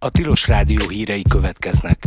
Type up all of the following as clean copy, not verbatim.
A Tilos Rádió hírei következnek.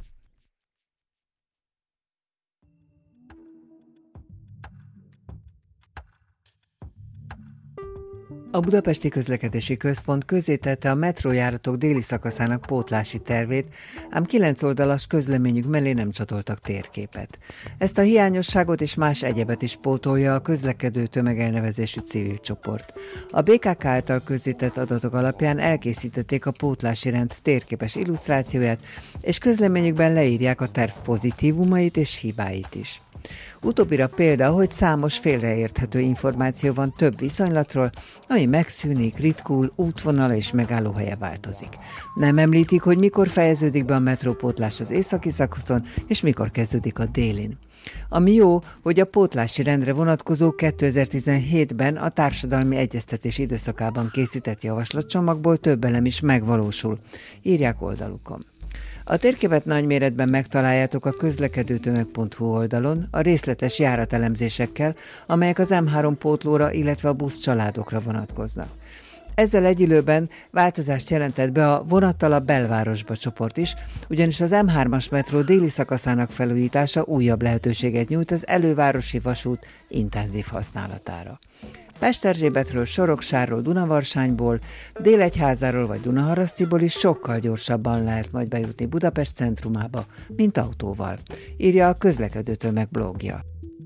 A Budapesti Közlekedési Központ közzétette a metrójáratok déli szakaszának pótlási tervét, ám 9 oldalas közleményük mellé nem csatoltak térképet. Ezt a hiányosságot és más egyebet is pótolja a közlekedő tömegelnevezésű civil csoport. A BKK által közzétett adatok alapján elkészítették a pótlási rend térképes illusztrációját, és közleményükben leírják a terv pozitívumait és hibáit is. Utóbbira példa, hogy számos félreérthető információ van több viszonylatról, ami megszűnik, ritkul, útvonala és megállóhelye változik. Nem említik, hogy mikor fejeződik be a metrópótlás az északi szakaszon, és mikor kezdődik a délin. Ami jó, hogy a pótlási rendre vonatkozó 2017-ben a társadalmi egyeztetés időszakában készített javaslatcsomagból több elem is megvalósul, írják oldalukon. A térképet nagyméretben megtaláljátok a közlekedőtömeg.hu oldalon a részletes járatelemzésekkel, amelyek az M3 pótlóra, illetve a buszcsaládokra vonatkoznak. Ezzel egy időben változást jelentett be a vonattal a belvárosba csoport is, ugyanis az M3-as metró déli szakaszának felújítása újabb lehetőséget nyújt az elővárosi vasút intenzív használatára. Pesterzsébetről, Soroksárról, Dunavarsányból, Délegyházáról vagy Dunaharasztiból is sokkal gyorsabban lehet majd bejutni Budapest centrumába, mint autóval, írja a Közlekedőtömeg blogja.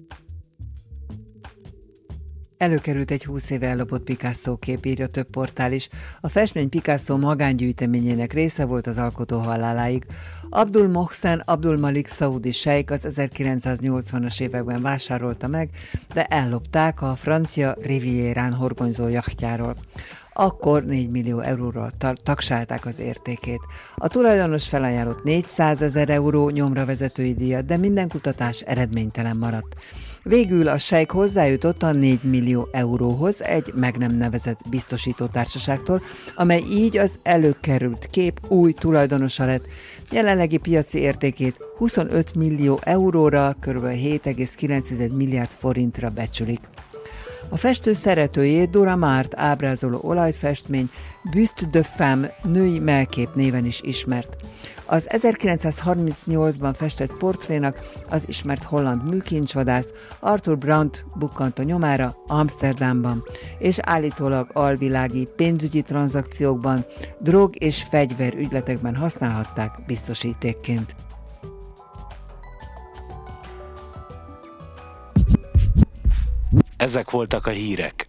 Előkerült egy 20 éve ellopott Picasso kép, írja több portál is. A festmény Picasso magángyűjteményének része volt az alkotó haláláig. Abdul Mohsen Abdul Malik szaudi sejk az 1980-as években vásárolta meg, de ellopták a francia Rivierán horgonyzó jachtjáról. Akkor 4 millió euróra taksálták az értékét. A tulajdonos felajánlott 400 000 euró nyomra vezetői díjat, de minden kutatás eredménytelen maradt. Végül a sejk hozzájutott a 4 millió euróhoz egy meg nem nevezett biztosítótársaságtól, amely így az előkerült kép új tulajdonosa lett. Jelenlegi piaci értékét 25 millió euróra, kb. 7,9 milliárd forintra becsülik. A festő szeretőjét Dora Márt ábrázoló olajfestmény Buste de Femme női mellkép néven is ismert. Az 1938-ban festett portrénak az ismert holland műkincsvadász Arthur Brandt bukkant a nyomára Amsterdamban, és állítólag alvilági pénzügyi tranzakciókban, drog- és fegyverügyletekben használhatták biztosítékként. Ezek voltak a hírek.